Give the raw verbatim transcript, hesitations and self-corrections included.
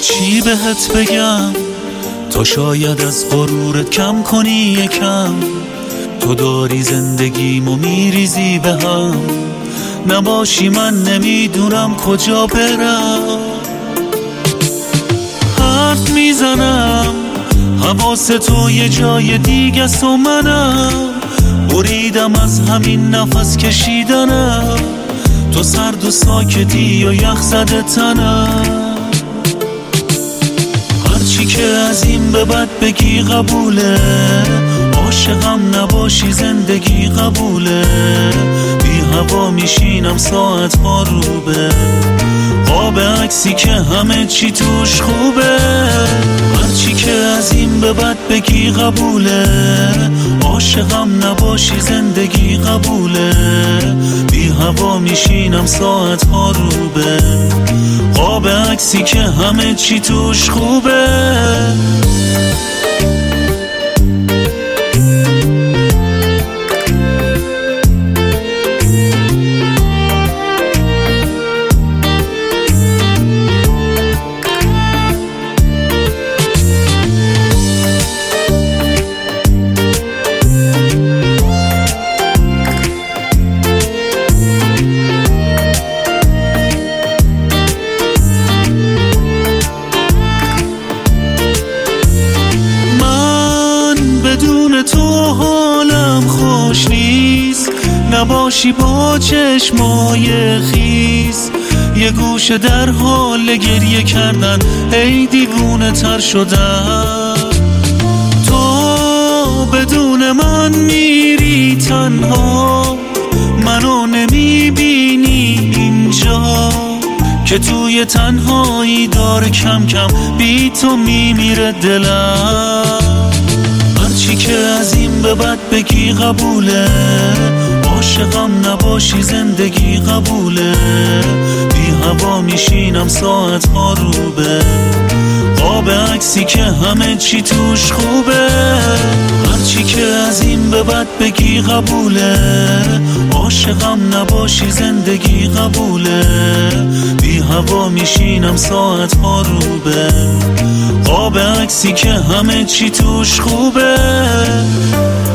چی بهت بگم تا شاید از غرورت کم کنی یکم. تو داری زندگیمو میریزی به هم، نباشی من نمیدونم کجا برم. حرف میزنم حواس تو یه جای دیگه است و منم بریدم از همین نفس کشیدنم. تو سرد و ساکتی و یخ زده تنم. هرچی که از این به بعد بگی قبوله، عاشقم نباشی زندگی قبوله. بی هوا میشینم ساعت ها روبه، قاب عکسی که همه چی توش خوبه. هرچی که از این به بعد بگی قبوله، عاشقم نباشی زندگی قبوله. بی هوا میشینم ساعت ها روبه، قاب عکسی که همه چی توش خوبه. تو حالم خوش نیست، نباشی با چشمای خیس. یه گوشه در حال گریه کردن، ای دیوونه تر شدن. تو بدون من میری تنها، منو نمیبینی اینجا که توی تنهایی داره کم کم بی تو میمیره دلم. هرچی که از این به بعد بگی قبوله، عاشقم نباشی زندگی قبوله. بی هوا میشینم ساعت ها روبه، قاب عکسی که همه چی توش خوبه. هرچی که از این به بعد بگی قبوله، عاشقم نباشی زندگی قبوله. بی هوا میشینم ساعت ها روبه، قاب عکسی که همه چی توش خوبه.